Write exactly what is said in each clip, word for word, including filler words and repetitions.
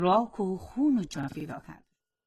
راک و خون و جان فدا کرد.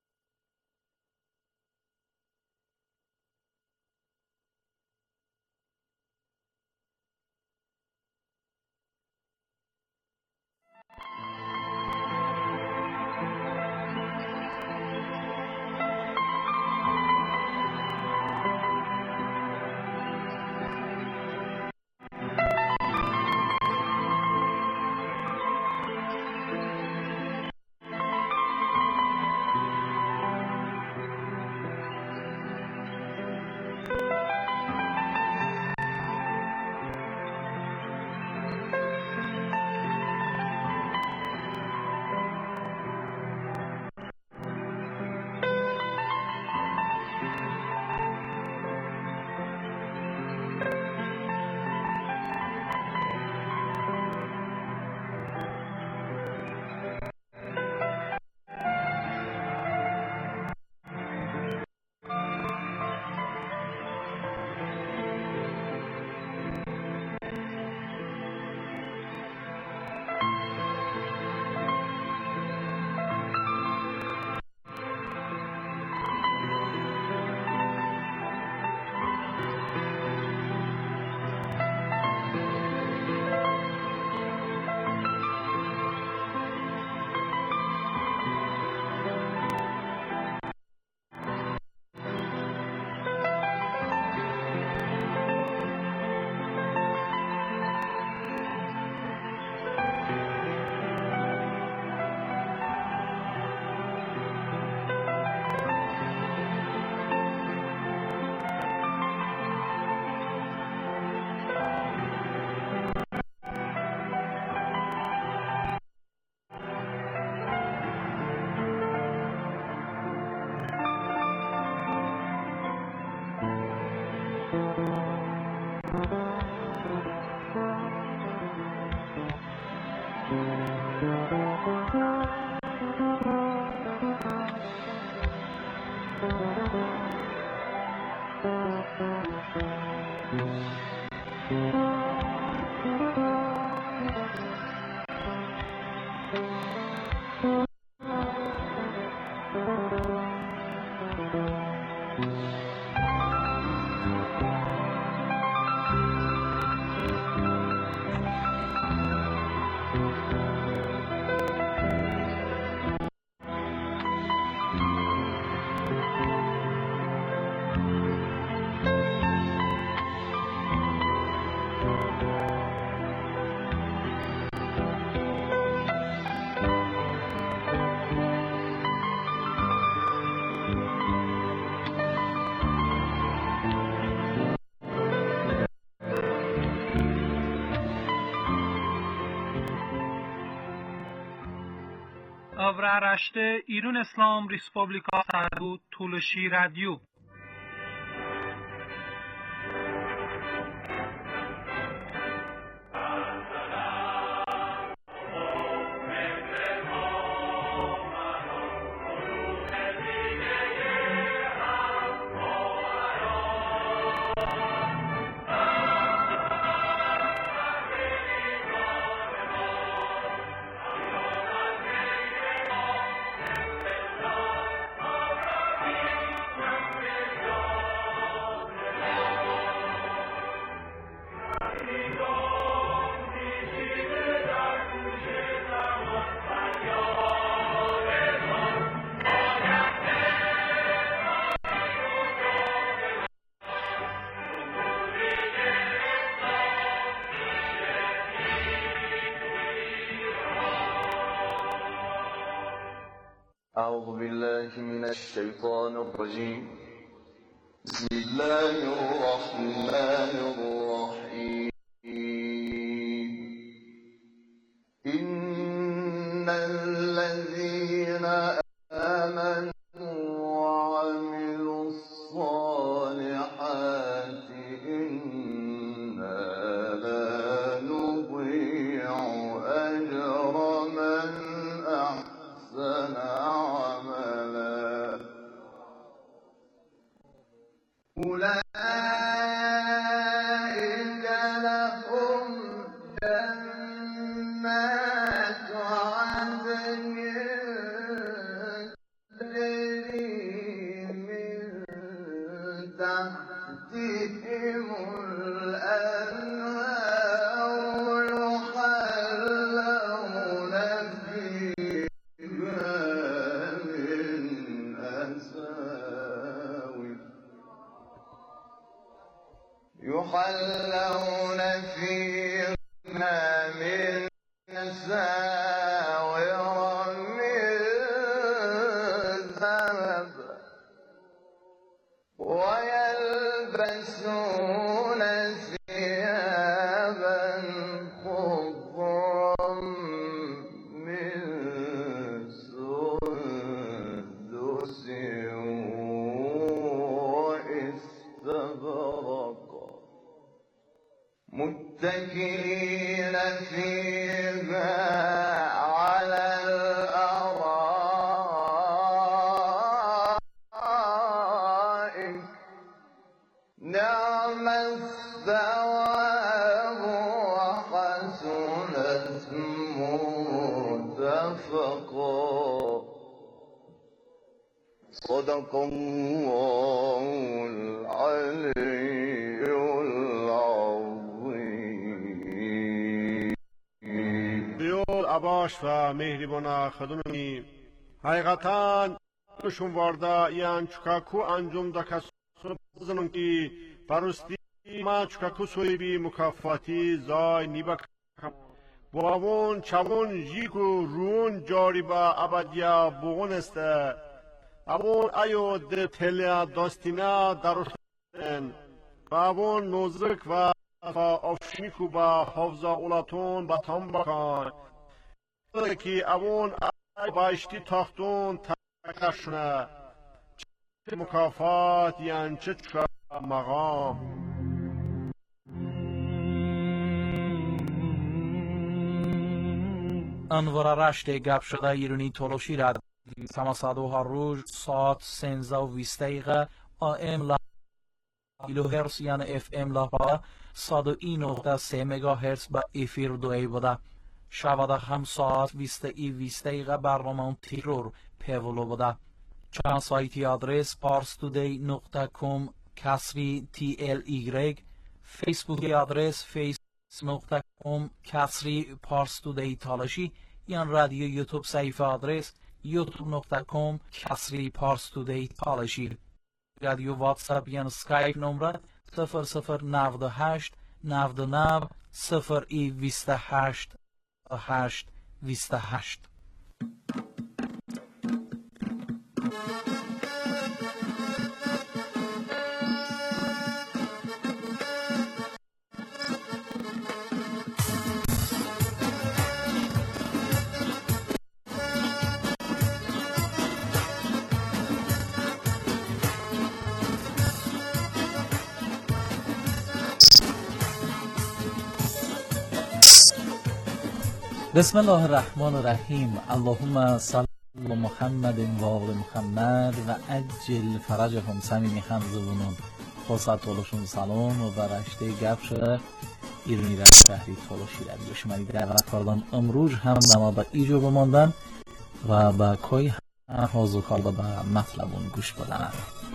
Avraaraşte İran İslam Respublika Sardu Tuluşi Radyo. أعوذ بالله من الشيطان الرجيم بسم الله الرحمن الرحيم إن الذين آمنوا وعملوا الصالحات إنا لا نضيع أجر من أحسن أولئك لهم جنات عدن يحلون فيها من ساور من ذهب ويلبسون ثيابا خضرا من سندس واستبرق متكئين فيها على الأرائك نعم الثواب وحسنت مرتفقا صدق الله العلي العظيم. بیول عباش و مهربان خدمتی حقیقتا نشون وارده یان چکاکو انجام دا کسو بزنن که پرستی ما چکاکو سوی بی مکافاتی زای نیبا باون چون جیکو رون جاری با ابدیا بوغن است ابون ایو ده تلیا داستینا دروشن باون نوزک و افشمیکو با حفظ اولاتون با تام بکن که ابون ای بایشتی تاختون تکشنه چه مکافات یان چه چه مقام انوار رشت گپ شده ایرانی تولوشی رد سماسادو ها روز ساعت سنزا و ویست دقیقه آم لا کیلو هرتز یعنی اف ام لا با صد ای نقطه سه مگا هرتز با افیر دوی بوده شباده هم ساعت ویست ای ویست دقیقه برنامه تیرور پیولو بوده چند سایتی آدرس پارستودی نقطه کم کسری تی ال ایگرگ فیسبوکی آدرس فیس نقطه کم کسری پارستودی تالشی یان رادیو یوتیوب صفحه آدرس یوتیوب نقطه کم کسری پارستودی تالشی رادیو واتساپ یان سکایپ نمره صفر صفر نود و هشت نود و نه صفر ای بیست و هشت هشت بیست و هشت. بسم الله الرحمن الرحیم. اللهم صل علی محمد و آل محمد و عجل فرجهم. صمیمی همزبونون خواست طولشون سلام و برشته گپ شده ایرانی در شهری طولشی رادیو شماری دعوت کردم امروز هم نما به ایجو بماندن و به کوی هم حاضر کرده به مطلبون گوش بدن.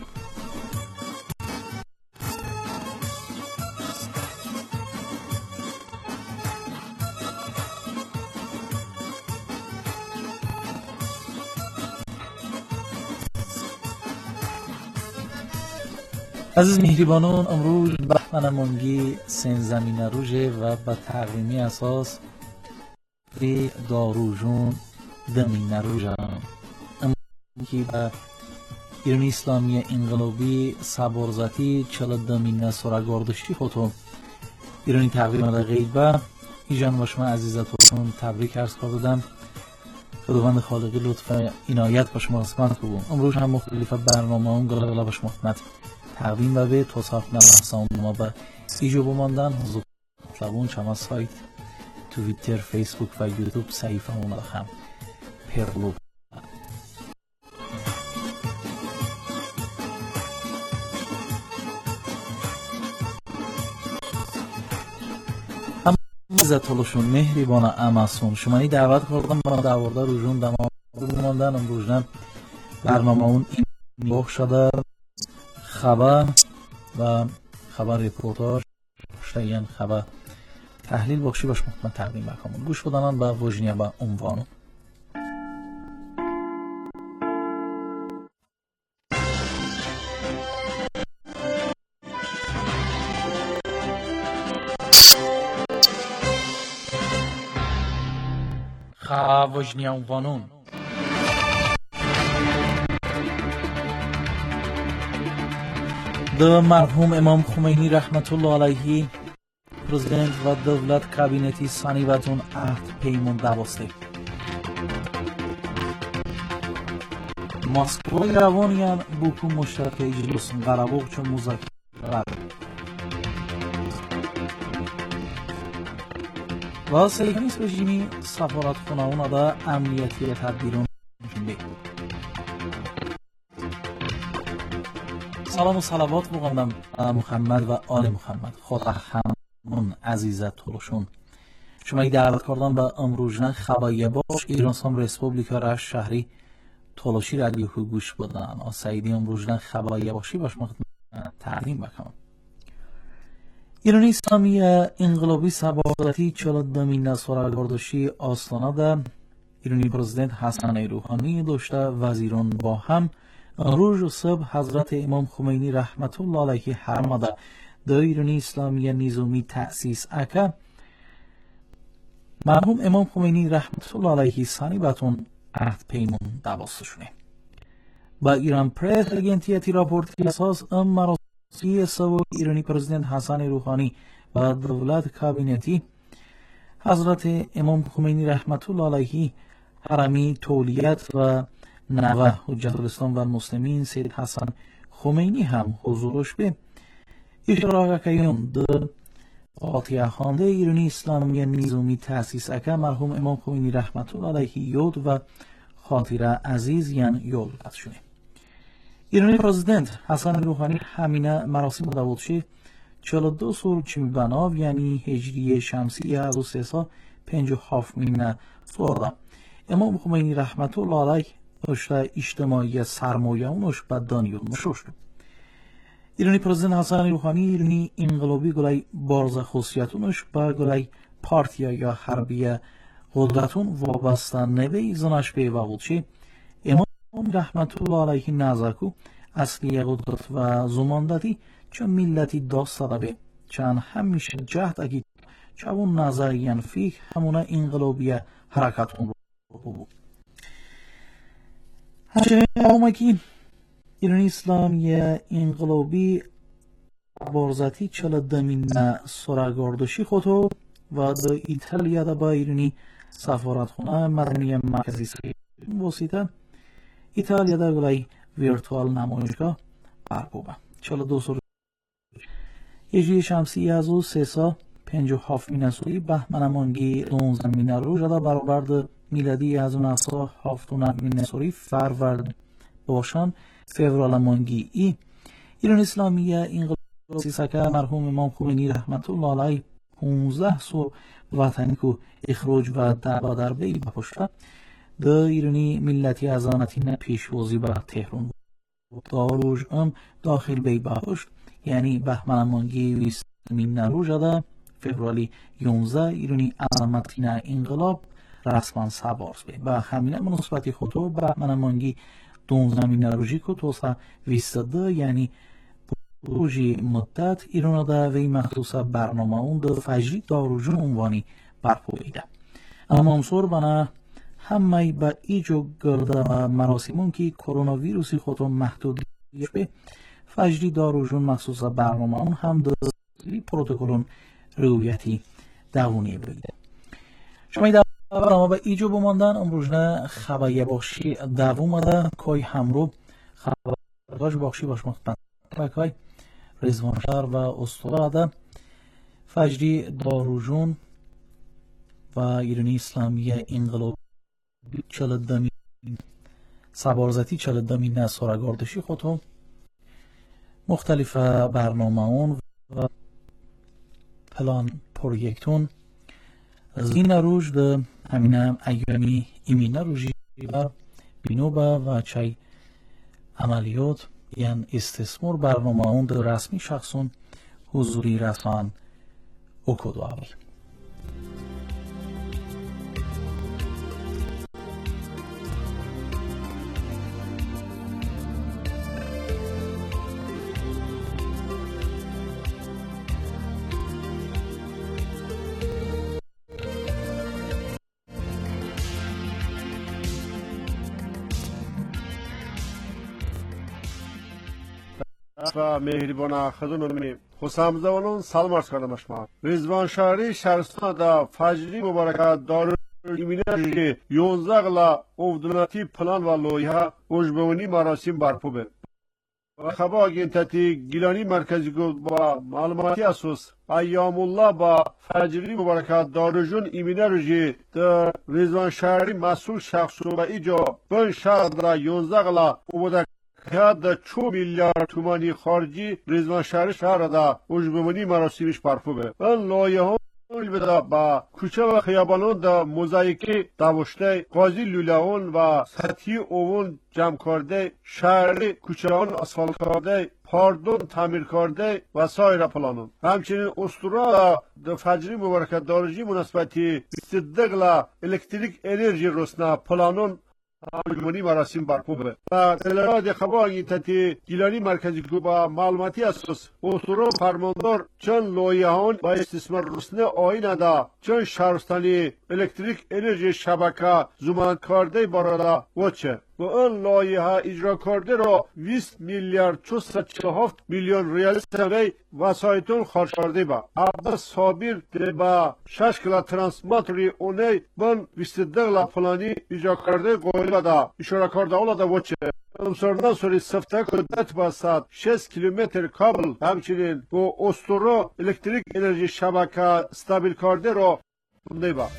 عزیز مهربانان امروز بهمن مانگی سن زمینه روژه و به تقویمی اساس به داروژون دمینه روژه امروزی به ایرانی اسلامی انقلابی سبارزتی چل دمینه سرگاردشتی خودم ایرانی تقویم در غیبه ایجان و شما عزیزتون تبریک عرض کردم. خداوند خالقی لطف عنایت با شما رسپند کنم. امروز هم مختلف برنامه هم گله با شما خدمت تقدیم و به توصاف نبحثان ما به ایجو بماندن حضور مطلبون شما سایت تویتر فیسبوک و یوتیوب صحیفه همون رخم پرلو هم عزتالشون مهربان اماسون شما این دعوت کردم با دعوارده روژون دماغ بماندن امروزن برنامه اون این بخ شده خبر و خبر رپورتاج شاین خبر تحلیل بخشی باش من تقدیم بکنم. گوش بدانان با وجنیا با عنوان وجنیان قانون. د مرحوم امام خمینی رحمت الله علیه پرزیدنت و دولت کابینتی سانی باتون عهد پیمون دواسته. Moskva yaravoniyan buku mushtaraka ijrosin qarabog uchun muzokaralar. Va Seleknis rejimi safaratxonalarida amniyatiy tadbirlar shunday. Salom و صلوات بگم محمد و آل محمد. خدا همون عزیزت تولشون. شما دعوت کردن به امروزنه خبایی باش ایران سام ریسپوبلیکا راش شهری تولشی رادیو رو گوش بدن. آسایدی امروزنه خبایی باشی باش ما تعلیم بکنم. ایرانی اسلامی انقلابی سبازتی چهلدمین سالگردشی آستانه ده ایرانی پرزیدنت حسن روحانی داشته وزیران با هم روز صبح حضرت امام خمینی رحمت الله علیه حرمده در ایرانی اسلامی نظامی تأسیس اکا مرحوم امام خمینی رحمت الله علیه سانی باتون عهد پیمون دواسته شونه. با ایران پرس اگنتیتی راپورتی اساس ام مراسی سو ایرانی پرزیدنت حسن روحانی و دولت کابینتی حضرت امام خمینی رحمت الله علیه حرمی تولیت و نوه حجت الاسلام و المسلمین سید حسن خمینی هم حضورش به اشتراک کیون در قاطع خوانده ایرانی اسلامی نظامی تأسیس اکا مرحوم امام خمینی رحمت الله علیه یاد و خاطره عزیز یان یاد شده. ایرانی پرزیدنت حسن روحانی همینه مراسم داوودشی چهل و دو سال چمی بناو یعنی هجری شمسی از و سه سال پنج و هفت مینه سوارده. امام خمینی رحمت الله علیه داشته اجتماعی سرمایه اونش به دانیال مشوشت. ایرانی پرزیدنت حسن روحانی ایرانی انقلابی گلای بارز خصوصیتونش با گلای پارتیا یا حربی قدرتون وابسته نوی زنش به وقتشی امام رحمت الله علیه نزاکو اصلی قدرت و زماندتی چون ملتی داست داره چون همیشه جهد اگه چون نظریان فیک همونه انقلابی حرکتون رو بود. همچنین که ایرانی اسلامی انقلابی بارزتی چهلدمین سالگردشی خودو و در ایتالیا دا با ایرانی سفارتخانه مدنی مرکزی واسطه ایتالیا دا گلای ویرتوال نمایشگاه برپا به چهل و دو سال هجری شمسی از او سه سال پنج و هفت مینه سوری بهمن مانگی دونزده مینه رو جدا برابر در میلادی از اون اصلا هفت و نه مینه سوری فرورد باشن فوریه مانگی ای ایران اسلامی انقلابی سیسکه مرحوم امام خمینی رحمت الله علیه پانزده سال وطنی کو اخراج و دعوا در بی بپشته در ایرانی ملتی ازامتی پیشوازی به تهران داروج ام داخل بی بپشت یعنی بهمن مانگی بیست مین رو جده فوریه یازده ایرانی ازامتی انقلاب رسما سبارز بی با همین مناسبتی خودو بهمن مانگی دونزده مین روزی که توسا بیست و دو یعنی روزی مدت ایران دا وی مخصوص برنامه اون در فجری داروجون عنوانی برپویده. اما همسور بنا همه با ایجو گرده و مراسمون که کرونا ویروسی خودو محدودیش به فجری داروجون مخصوص برنامه اون هم در پروتکلون رویتی دوونی بگیده. شما در برنامه با ایجو بماندن امروزنه خبایی باشی دووم ده کای همرو خبایی باشی باش مختن بکای رزوانشهر و استوره ده فجری داروجون و ایرانی اسلامی انقلاب چهلدمین سبارزتی چهلدمین سالگردشی خودم مختلف برنامه اون و پلان پروژکتون از این روز ده همین ایامی ایمین روزی و بینوبا و چای عملیات یعنی استثمار برنامه اون در رسمی شخصون حضوری رسان اکدو آوی. و مهربان خدمت خسامزوانون سلام عرض کردم شما. رضوان شهری شهرستان دا فجری مبارکت دار ایمینه یونزده غلا اودناتی پلان و لویها اوجبونی مراسم برپا به خبر آگینتاتی گیلانی مرکزی گفت با معلوماتی اساس ایام الله با فجری مبارکت دارجون ایمینه رجی در رضوان شهری مسئول شخص و ایجا بن شهر در یونزده غلا اوبوده که چو میلیارد تومانی خارجی رضوان شهری شهر دا اوجبونی مراسمش برپا به این لایه ها بده با کوچه و خیابانون دا موزاییکی دوشته قاضی لولاون و سطحی اوون جمع کرده شهری کوچه آن اسفالت کرده پاردون تعمیر کرده و سایر پلانون همچنین استورا دا فجری مبارکت دارجی مناسبتی بیست الکتریک انرژی رسنا پلانون اوجبونی مراسم برپا به و تلراد خبر آگینتاتی گیلانی مرکزی که با معلوماتی اساس استورا فرماندار چند لایهان با استثمار رسنه آین دا چند شهرستانی الکتریک انرژی شبکه زمان کرده بارادا وچه و این لایه ها اجرا کرده را بیست میلیارد چهارصد و چهل و هفت میلیون ریال سنوی وسایتون خرج کرده با عباس صابر با شش کلا ترانسماتری اونی بن بیست و دو کلا فلانی اجرا کرده قولی دا اشاره کرده اولا دا وچه امسارdan sonra sıfta kudret basat شش kilometre kabel همچنین bu ostoro elektrik enerji şebeke stabil کرده را بنده با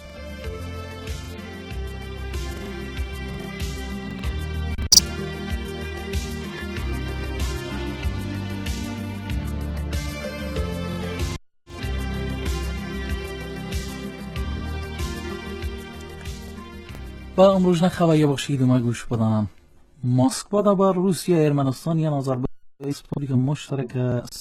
با امروز خبری باشید و ما گوش بدانم مسکو دا با روسیه ارمنستان یا آذربایجان ریسپوبلیک مشترک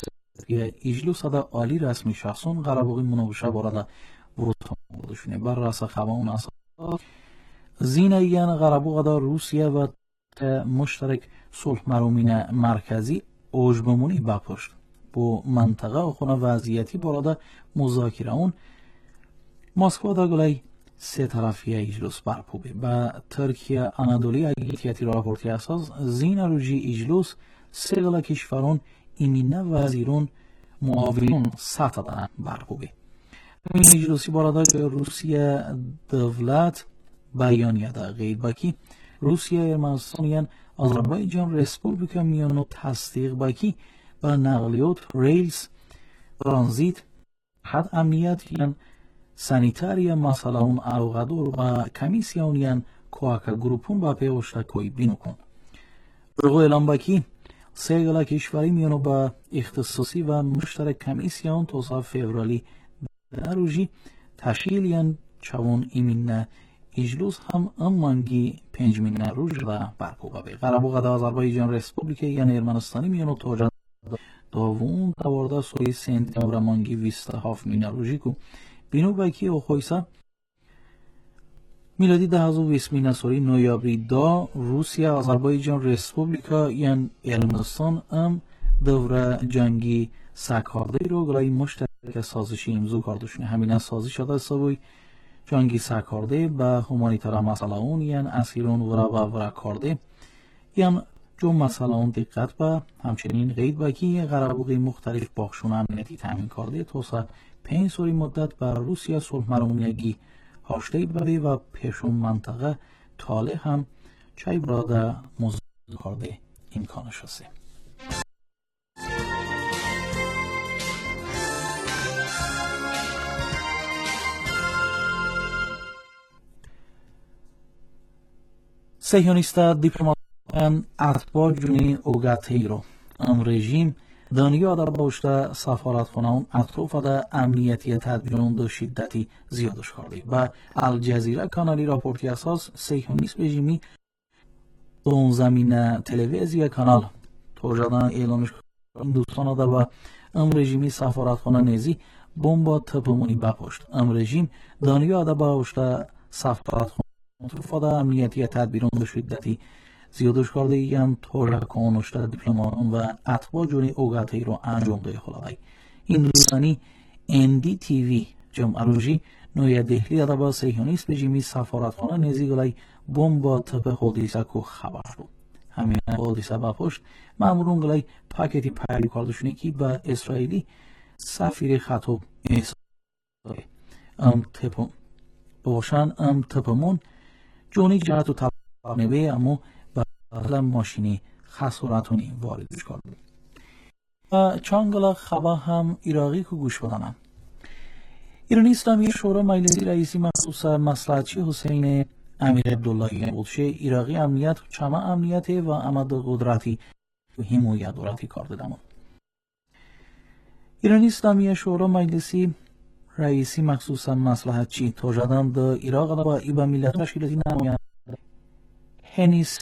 اجلس دا عالی رسمی شخصون قرابوغی مناقشه بارد ورود بودشونه بر راس خبرون اساس زینه یان قرابوغ دا روسیه و مشترک صلح مرامین مرکزی اوجبمونی بپشت با منطقه و خونه وضعیتی بارد مذاکره اون مسکو دا گلای سه طرفی اجلس برپا به و ترکیه انادولی اگیتیاتی راپورتی اساس زین روجی اجلس سه گلا کشورون ایمینه وزیرون معاونون سطح دارن برپا به این اجلسی بارادا که روسیه دولت بیانیه دا غید باکی روسیه ارمنستان یان آذربایجان ریسپوبلیکا میانو تصدیق باکی و نقلیات ریلز ترانزیت حد امنیت یان سانیتاریا مسئله اون اوغادور و کمیسیون یان کوآکا گروپون با پیوشتا کوی بینو کن رغو اعلام باکی سه گلا کشوری میانو با اختصاصی و مشترک کمیسیون توسا فevرالی دروجی تشکیل یان چوون ایمین اجلس هم امانگی پنجمین روز را برپا به قرابوغ دا آذربایجان ریسپوبلیک یان ارمنستانی میانو توجه داوون تورده سوی سنتیمبر مانگی بیست و هفت مین روزی کو بینو باکی او خویسا میلادی ده هزار و بیست میناسوری نویابری دا روسیه آذربایجان ریسپوبلیکا یان ارمنستان ام دوره جنگی سکارده رو گلای مشترک سازشی امضا کردشونه همین سازش شده سبوی جنگی سکارده به همانیتر مسئله اون یان اسیرون ورا و ورا کرده یان جو مسئله اون دقت به همچنین غید باکی قرابوغی مختلف باخشون امنیتی تامین کرده توسا پنج سوری مدت بر روسیه صلح مرامونیگی هاشته بده و پیشون منطقه تاله هم چای براده مزد کرده امکانش هسته صهیونیست دیپلمات اتباع جونی اوگاتیرو ام رژیم دنیا در باشته سفارتخانه اون اطراف در امنیتی تدبیرون دو شدتی زیادش کرده و الجزیره کانالی راپورتی اساس صهیونیست رژیمی اون زمین تلویزیون کانال توجدن اعلامش دوستان در و ام رژیمی سفارتخانه نزی بمب تپمونی بپشت ام رژیم دنیا در باشته سفارتخانه اطراف در امنیتی تدبیرون دو شدتی زیادش کرده یان توجه کنشته دیپلماتون و اتباع جونی اوگاتی رو انجام ده خلادای این روزانی ان دی تی وی جمع روژی نوی دهلی دا با صهیونیست رژیمی سفارتخانه نزی گلای بمب با تپ خودیسا کو خبر شد همین قاضی سبب پشت مامورون قلای پاکتی پیلی کردشونه که با اسرائیلی سفیر خطاب اسرائیل ام تپم باشن ام تپمون جونی جهت و طبقه اما با ماشینی خسارتونی واردش کرده و چانگلا خبا هم ایراقی که گوش بدنم ایرانی اسلامی شورا مجلسی رئیسی مخصوص مصلحتچی حسین امیر عبداللهی بودشه ایراقی امنیت چما امنیت و امد قدرتی و حمایت دولتی کار دادم ایرانی اسلامی شورا مجلسی رئیسی مخصوص مصلحتچی توجدان د عراق با ایبا ملت تشکیلاتی نماینده هنیس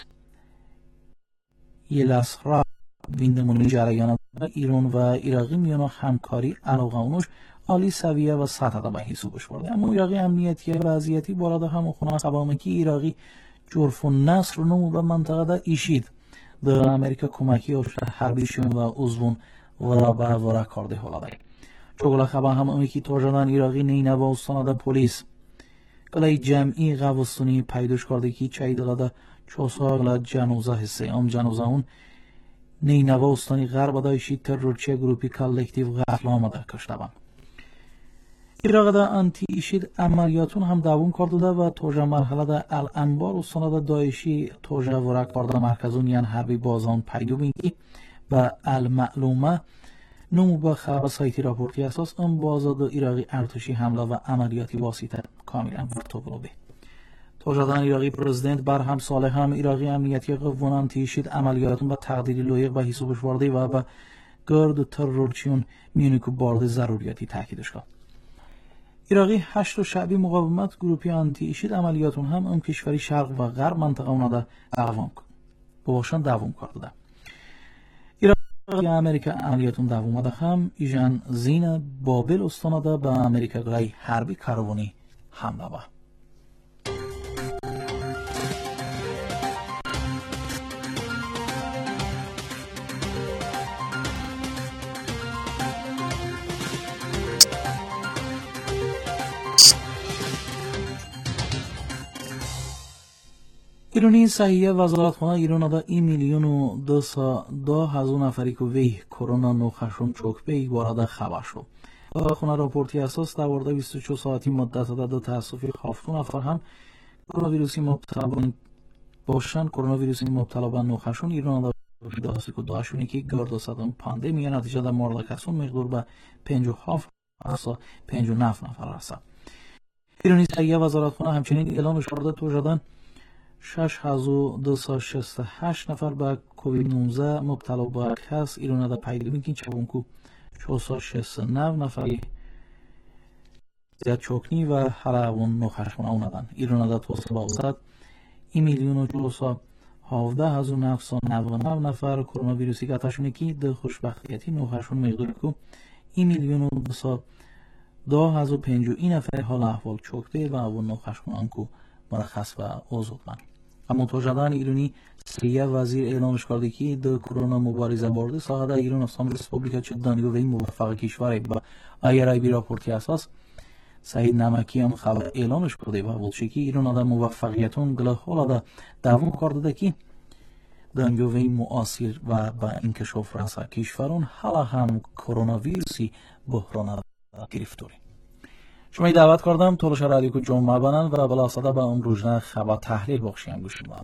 یلاسرا ویندمونی جریان ایران و عراقی میان همکاری علاقه اونوش عالی سویه و سطح به حسابش برده اما عراقی امنیتی وضعیتی بالاد هم خونه خبامکی عراقی جرف و نصر نمو به منطقه دا ایشید در امریکا کمکی افشت حربیشون و عضوون ورا به ورا کرده حالاده چوگلا خبا هم امیکی توجدان عراقی نینه و استاناده پولیس گلای جمعی غوستونی پیدوش کرده که چایدلاده چوساگلا جنوزه حسه ام جنوزه اون نینه و استانی غرب دایشی ترورچه گروپی کالکتیو غفل آمده کشته بند عراق دا انتی ایشید عملیاتون هم دوام کرده و توجه مرحله دا الانبار و سناد دایشی توجه ورک کرده مرکزون یعن حربی بازان پیدو بینگی و المعلومه نمو با خبر سایتی راپورتی اساس ام بازاد عراقی ارتشی حمله و عملیاتی واسطه کاملا ورتوگلوبی توجدان عراقی پرزیدنت برهم صالح هم عراقی امنیتی قوان انتی ایشید عملیاتون با تقدیری لایق و حسابش وارده و با گرد ترورچیون میونیکو بارده ضروریاتی تاکیدش کرد عراقی هشت و شعبی مقاومت گروپی انتی ایشید عملیاتون هم ام کشوری شرق و غرب منطقه اوناده دوام کرد باشن دوام کرده عراقی امریکا عملیاتون دوام ده هم ایجان زین بابل استاناده به امریکا گلای حربی کاروانی حمله با ایرانی صحیح وزارتخانه ایران دا این میلیون و دو سا دو هزار نفری که وی کرونا نوخشون چوک بی وارد خبر شد. خونه راپورتی اساس در ورده بیست و چهار ساعتی مدت دا دو تاسفی هفتاد نفر هم کرونا ویروسی مبتلا باشن کرونا ویروسی مبتلا به نوخشون ایران دا داستی که داشونی که گرد صدام پاندمی نتیجه در مورد کسون مقدار به پنجاه و هفت اصلا پنجاه و نه نفر رسد. ایرانی صحیح وزارتخانه همچنین اعلام کرده توجدان شش هزار دویست و شصت و هشت نفر به کووید نوزده مبتلا به کس ایران دا پیدا میکنین چونکو چهارصد و شصت و نه نفری زیاد چوکنی و حلقون نخشمون اونادن ایران دا توسط باوزد این میلیون و چهارصد و هفده هزار و نهصد و نود و نه نفر کرونا ویروسی که تشونه که ده خوشبختیتی نخشمون مقداری که این میلیون و دویست و دو هزار و پنجاه و این نفر حال احوال چوکته و اون نخشمون انکو مرخص و آزاد من اما توجدان ایرانی سریع وزیر اعلامش کرده که در کرونا مبارزه برده ساعت ایران اسلامی ریسپوبلیکا چدانی و این موفق کشور با اگر ای بی راپورتی اساس سعید نمکی هم خبر اعلامش کرده و بودشه که ایران در موفقیتون گله حالا در دوام کرده که دنیا و این معاصر و با انکشاف رسا کشورون حالا هم کرونا ویروسی بحران گرفتاری شما دعوت کردم طولش رادیو که جمعه بانن و بلا صدا با اون روزنه خبر تحلیل بخشیم گوش میدم.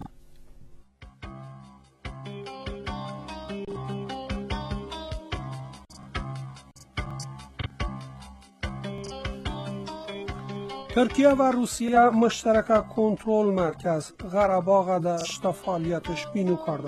ترکیه و روسیه مشترک کنترل مرکز قره‌باغ دا شتا فعالیتش بینو کرده.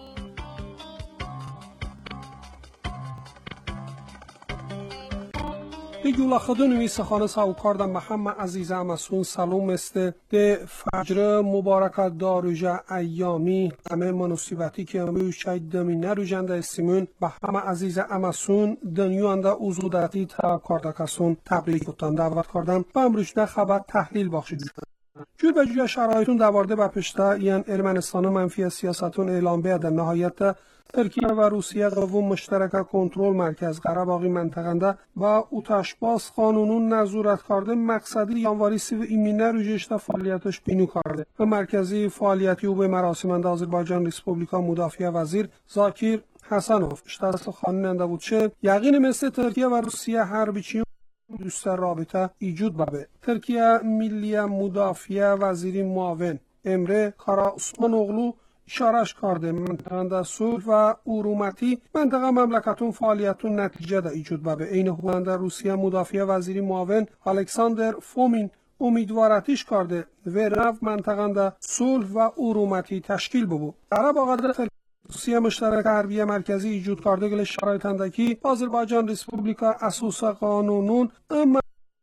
دیگولا خدون میسخانه ساو کردم محمد عزیز امسون سلام است ده فجر مبارکت داروجه ایامی همه مناسبتی که همه شاید دمی نروجنده استیمون محمد عزیز امسون دنیوانده اوزودتی تا کارده کسون تبریک بودن دعوت کردم و امروز ده خبر تحلیل بخشید جور به جور شرایطون دوارده بپشته یعن ارمنستان منفی سیاستون اعلام بیده نهایت ترکیه و روسیه قوم مشترک کنترل مرکز قره‌باغی منطقنده با اوتاشباس قانونون نظارت کرده مقصدی یانواری سی و ایمینه روجشت فعالیتش بینو کرده و مرکزی فعالیتی او به مراسمنده آذربایجان ریسپوبلیکا مدافع وزیر زاکیر حسنوف اشتر سخننده بود چه یقین مثل ترکیه و روسیه حربیچی دوست رابطه ایجود بابه. ترکیه ملی مدافع وزیری معاون امره کارا عثمان اغلو اشارش کرده منطقه صلح و ارومتی منطقه مملکتون فعالیتون نتیجه ده ایجود بابه. این هولنده روسیه مدافع وزیری معاون الکساندر فومین امیدوارتیش کرده و رو منطقه صلح و ارومتی تشکیل ببو. در باقدر روسیه مشترک حربی مرکزی ایجود کرده گل شرایط اندکی آذربایجان ریسپوبلیکا اساس قانونون اما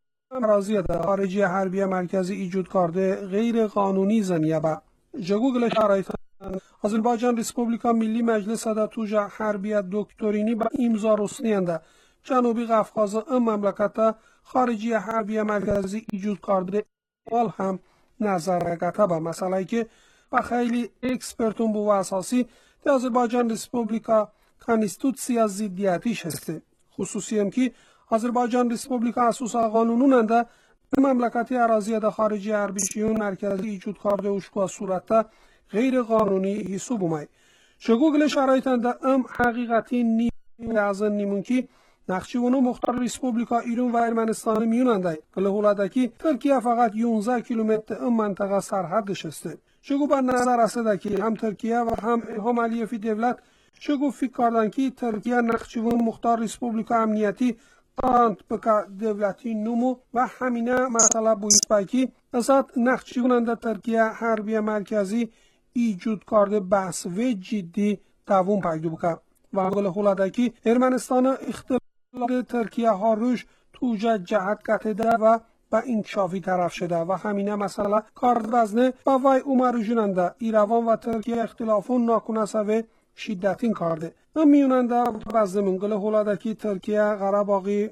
راضیه ده خارجی حربی مرکزی ایجود کرده غیر قانونی زنیه با جگو گل شرایط آذربایجان ریسپوبلیکا ملی مجلس ده توجه حربی دکترینی با امضا رسنینده جنوبی قفقاز ام مملکت خارجی حربی مرکزی ایجود کرده حال هم نظر گته با مسئله که و خیلی اکسپرتون بو اساسی در آذربایجان ریسپوبلیکا کانستیتوسیا ضدیتیش هسته خصوصی هم که آذربایجان ریسپوبلیکا اساس قانونوننده مملکتی اراضی ده خارجی حربیشیون مرکزی ایجود کرده وشکو صورت غیر قانونی حساب اومای شگوگل شرایطنده ام حقیقتی نیم از نیمون که نخچیونو مختار ریسپوبلیکا ایران و ارمنستان میوننده گله هولادکی ترکیه فقط یازده کیلومتر ام منطقه سرحدش هسته شگو با نظر رسیده که هم ترکیه و هم الهام علیفی دولت شگو فکر کردن که ترکیه نخچیون مختار ریسپوبلیکا امنیتی قرانت بکا دولتی نمو و همینه مسئله بویست بایکی ازاد نخچیوننده ترکیه حربی مرکزی ایجود کرده بحث و جدی دوام پیدا بکا و گل هولادکی ارمنستان اختلاف ترکیه ها روش توجه جهت کتده و با انکشافی طرف شده و همینه مسئله کارد بزنه و وای اومرو جوننده ایروان و ترکیه اختلافون ناکنسه و شدتین کرده و میوننده بزنه منگل هولادکی ترکیه قره‌باغی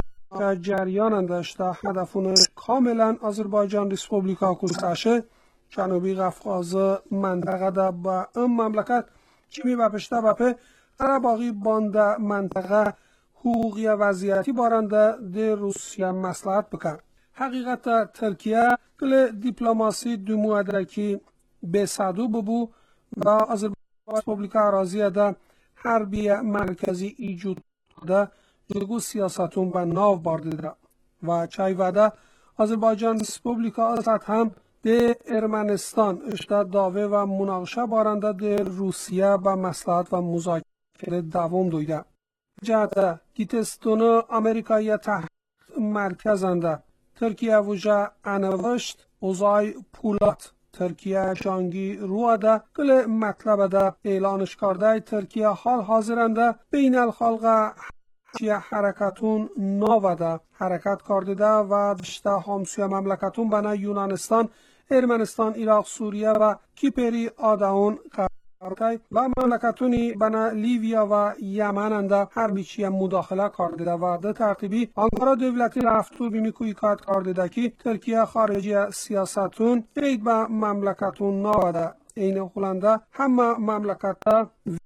جریاننده اشتا هدفون کاملا آذربایجان ریسپوبلیکا کشتشه جنوبی قفقاز منطقه ده با ام مملکت چیمی بپشته بپه قره‌باغی بانده منطقه حقوقی وضعیتی بارنده ده روسیه مصلحت بکن حقیقت ترکیه گل دیپلماسی دو مدرکی به صدو ببو و آذربایجان ریسپوبلیکا اراضی ده حربی مرکزی ایجود ده جگو سیاستون به ناو بارده ده و چای وده آذربایجان ریسپوبلیکا ازت هم ده ارمنستان اشتا داوه و مناقشه بارنده ده روسیه به مصلحت و مذاکره دوام دویده جهت گیتستون امریکایی تحت مرکزنده ترکیه وجه انوشت اوزای پولات ترکیه جانگی رواده گل مطلب ده اعلانش کرده ترکیه حال حاضرنده بین الخلق حرکتون ناوده حرکت کرده ده و دشته همسوی مملکتون بنا یونانستان ارمنستان عراق سوریه و کیپری آداون و مملکتونی بنا لیویا و یمن انده هر بیچی مداخله کرده ده و ده ترتیبی آنکارا دولتی رفتور بیمیکوی کارد کرده ده که ترکیه خارجی سیاستون اید به مملکتون ناوده این هولنده همه مملکت و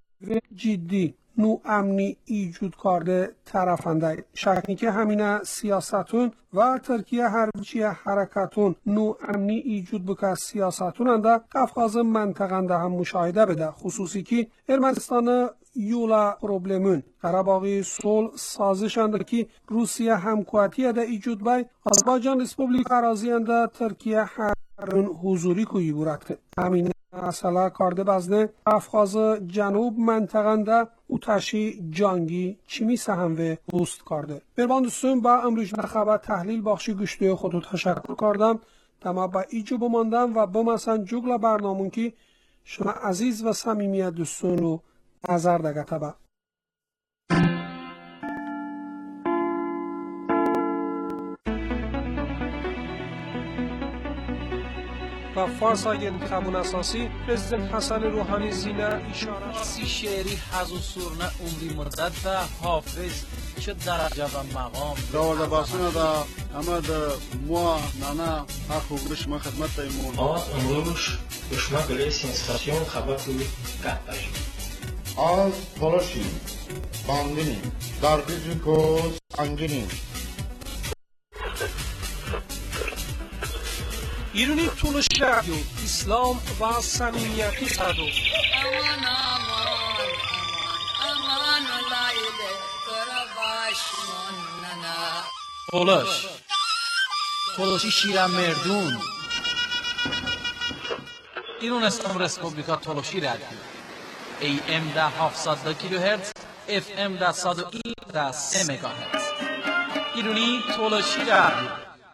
جدی نو امنی ایجود کرده طرفنده شکنی که همینه سیاستون و ترکیه هرچی حرکتون نو امنی ایجود بکه سیاستون انده قفقاز منطقنده هم مشاهده بده خصوصی که ارمنستان یولا پروبلمون قره‌باغی صلح سازش انده که روسیه همکواتی ده ایجود بای آذربایجان ریسپوبلیک اراضی انده ترکیه هرون حضوری کوی بورد همین مسئله کارده بزنه قفقاز جنوب منطقنده اوتشی جانگی چیمی سهم و بوست کرده بربان دوستون با امروز خبر تحلیل بخشی گشته خودو تشکر کردم تما با ایجو بماندم و بمسن جگل برنامون که شما عزیز و صمیمیت دوستون رو نظر دگته با و فارس اگر کتابون اساسی پرزیدنت حسن روحانی زینه اشاره سی شعری حز و سرنه عمری مدت و حافظ چه درجه و مقام داور باسونه دا اما دا موا نانا حق و گرش ما خدمت ایمون آز امروش دشمن گلی سنساسیون خبر کوی کتباجی Az Toloshi, Bandini, Darbizikos, Angini. ایرانی تولش رادیو اسلام و صمیمیتی صدو aman aman aman aman olaydı karabaş monana تولش تولشی شیرم مردون ایران اسلام رسپوبلیکا تولشی رادیو ای ام ده هفتصد کیلو هرتز اف ام ده صد و ای ده سه مگا هرتز ایرانی تولشی رادیو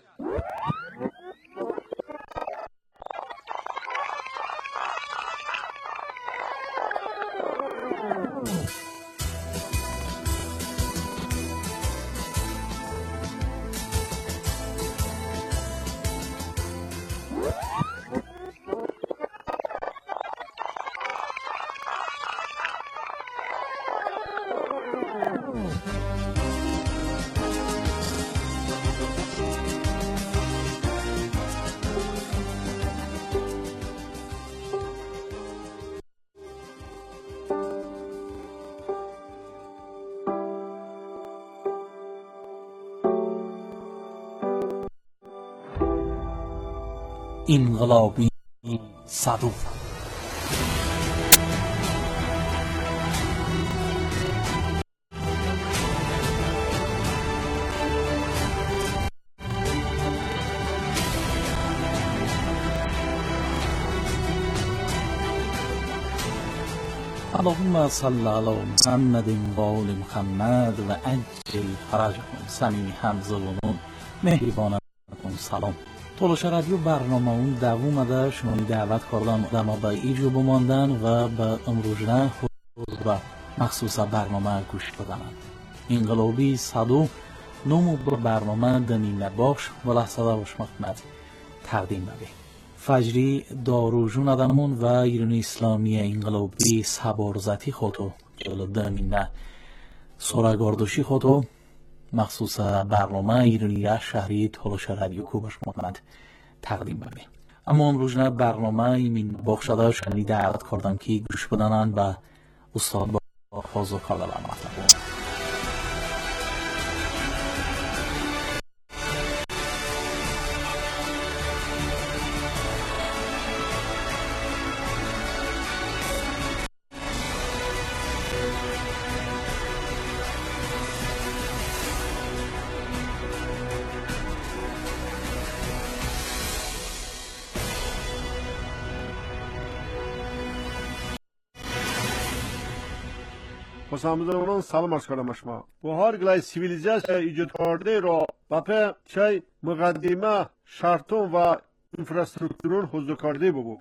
انقلابی صدو اللهم صل على محمد وآل محمد و عجل فرجهم. صمیمی حمزه و نون مهربانم کن سلام. تولش رادیو برنامه اون دوم ده شما دعوت کردن آدم به ایجو بماندن و به امروزنه خود و مخصوص برنامه گوش بدن. انقلابی صدو نوم بر برنامه دنیم باش و لحظه باش مخمد تقدیم ببی فجری داروجون آدمون و ایرانی اسلامی انقلابی سبارزتی خودو جلو دنیم سرگاردوشی خودو مخصوص برنامه ایرانی شهری تولش رادیو کوبش مخمد تقدیم ببی. اما امروز نه برنامه این بخشده شنی دعوت کردم که گوش بدنن و استاد با خواز و کالا مطلب Hoşamızda olan salam arz kardeşim. Bu har gilay sivilizasyon icat kardı ro bape çay mukaddime şartın ve infrastruktürün huzur kardı bu bu.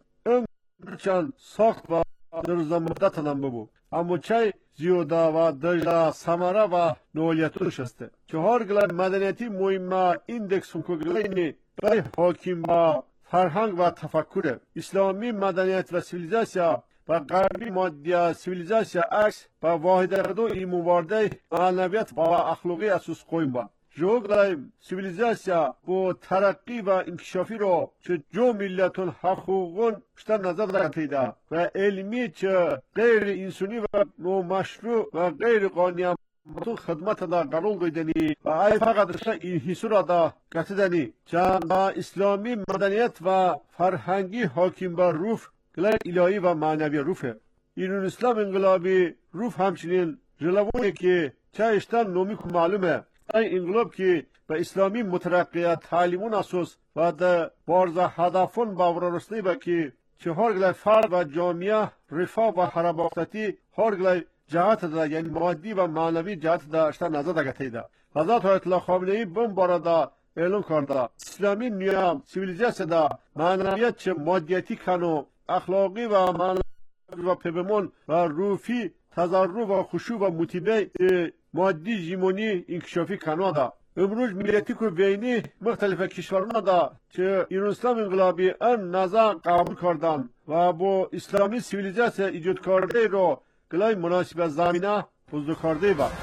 Ömrçan sakt ve nırzamudat alan bu bu. Ama çay ziyoda ve dajda samara ve noliyatı uşastı. Ki har gilay medeniyeti muhimma indeksun kuglayni bay hakim ve farhang ve tefakkure. İslami medeniyet ve sivilizasyon و غربی مادیا سیویلیزاسیا عکس و واحد دو ای موارده معنویت و اخلاقی اساس قویم با جوگلای سیویلیزاسیا با ترقی و انکشافی رو چه جو ملتون حقوقون بیشتر نظر دارده و علمی چه غیر انسانی و نامشروع و غیر قانونی تو خدمت دا قرار گیدنی و ای فقط رشته این حصول دا گتدنی چند اسلامی مدنیت و فرهنگی حاکم بر روف گلر الهی و معنوی روفه. ایران اسلام انقلابی روف همچنین جلوونه که چه اشتن نومی که معلومه این انقلاب که به اسلامی مترقیه تعلیمون اساس و ده بارز هدفون باورارستی با که چه هر گلر فرد و جامعه رفاه و حرباختتی هر گلر جهت ده یعنی مادی و معنوی جهت ده اشتن نظر ده گتایی ده. حضرت آیت الله خامنه‌ای بم بارده اعلان کرده اسلامی نیام سیویلیزاسیون ده معنویت چه مادیتی کنو اخلاقی و معنوی و پیبمون و روفی تضرع و خشوع و متیبه مادی جیمونی انکشافی کنادا امروز ملیتی که بینی مختلف کشوران دا که ایران اسلام انقلابی ان نظام قبول کردن و با اسلامی سیویلیزاسیون ایجاد کرده رو گلای مناسب زمینه بزرگ کرده با.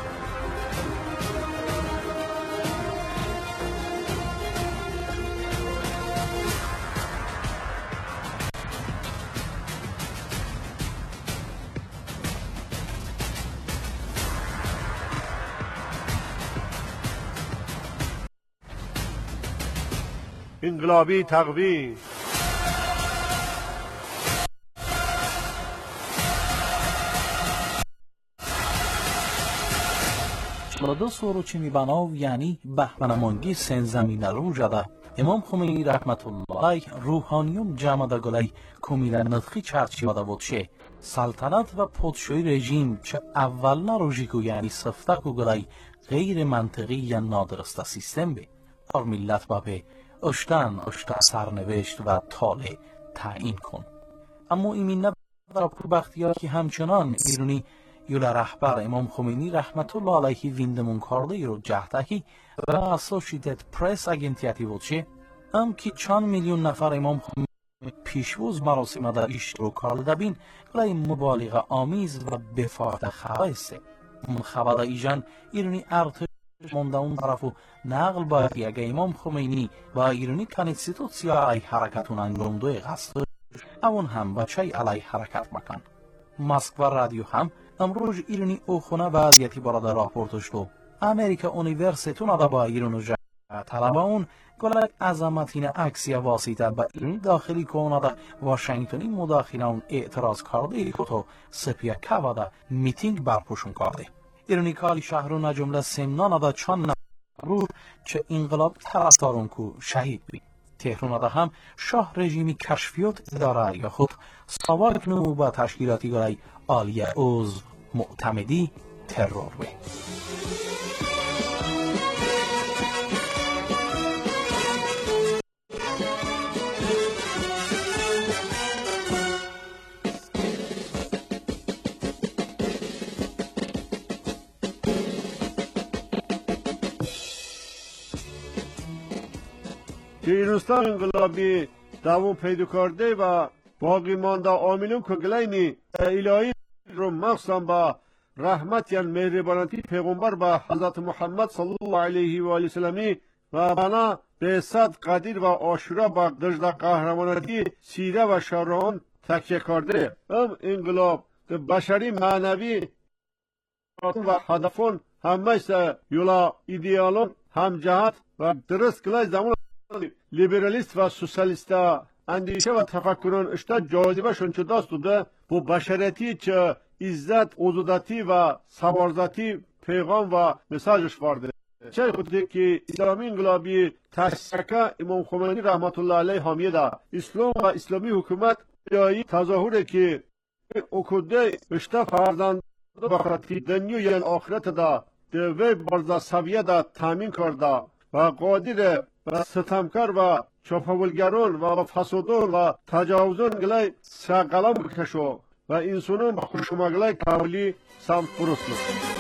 انقلابی تقویم چلده سورو چی میبناو یعنی بهمنمانگی سن زمین رو جده امام خمینی رحمت الله علیه روحانیون جمع گلای کمیل نطقی چرچی بده بود شه سلطنت و پادشاهی رژیم چه اول نروژیکو یعنی سفتکو گلای غیر منطقی یا نادرسته سیستم به هر ملت با به اشتن اشتن سرنوشت و تاله تعیین کن اما ایمین نبرا پور بختیار که همچنان ایرونی یولا رهبر امام خمینی رحمت الله علیه ویندمون کرده ای رو جهتکی و اسوشیتد پرس اگنتیتی بود چه ام که چند میلیون نفر امام خمینی پیشوز مراسم در اشترو کرده بین گلای مبالغه آمیز و بفاقت خبه است خبه ایجان ایرونی ارتش مونده اون طرفو نقل باید اگه امام خمینی با ایرانی کنستیتوسیا علیه حرکتون انجام دوی قصد اون هم بچه علیه حرکت مکن مسکو رادیو هم امروز ایرانی اوخونه وضعیتی برای راپورتش تو امریکا اونیورسیتون دا با ایرانو جا طلبه اون گلک عظمتین عکسی واسطه با ایرانی داخلی که اونا دا واشنگتونی مداخله اون اعتراض کرده ای که تو سپیا کوا دا میتینگ برپوشون کرده ایرانی کالی شهرون نجمله سمنان دا چند نفر چه انقلاب طرفدارون کو شهید بی تهران دا هم شاه رژیمی کشفیات اداره یا خود ساواک نمو با تشکیلاتی گلای عالیه اوز معتمدی ترور بی که ایران انقلابی دوام پیدا کرده و باقی مانده عاملون که گلینی الهی رو مخصوصا با رحمت یا مهربانیتی پیغمبر با حضرت محمد صلی الله علیه و آله سلمی و بنا به صد قدیر و عاشورا با دجده قهرمانیتی سیره و شارعان تکیه کرده هم انقلاب بشری معنوی و هدفون همه یولا ایدئالون هم جهت و درست کلای زمان لیبرالیست و سوسیالیست اندیشه و تفکران اشتا جاذبه شون چه دست ده bu بشریتی چه عزت عضودتی و سوارزتی پیغام و مساجش وارده چه خودی که اسلامی انقلابی تشکه امام خمینی رحمت الله علیه حامیه ده اسلام و اسلامی حکومت یایی تظاهره که اکده اشتا فرزند بخاطی دنیا یعنی آخرت ده دوی برزا سویه ده تامین کرده و قادر و ستمکار و چاپاولگران و فسادان و تجاوزان گلای سقلام بکشو و انسانان با خوشمگلای کاملی سمت برسلو